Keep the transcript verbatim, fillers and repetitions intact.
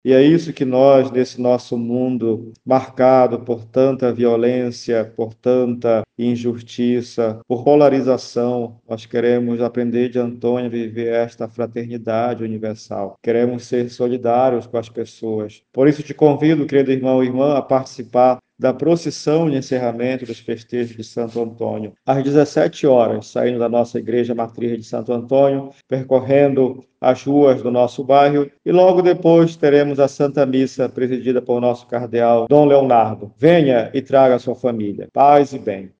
E é isso que nós, nesse nosso mundo marcado por tanta violência, por tanta injustiça, por polarização, nós queremos aprender de Antônio a viver esta fraternidade universal. Queremos ser solidários com as pessoas. Por isso te convido, querido irmão e irmã, a participar da procissão de encerramento dos festejos de Santo Antônio. Às dezessete horas, saindo da nossa igreja matriz de Santo Antônio, percorrendo as ruas do nosso bairro, e logo depois teremos a Santa Missa presidida por nosso cardeal Dom Leonardo. Venha e traga a sua família. Paz e bem.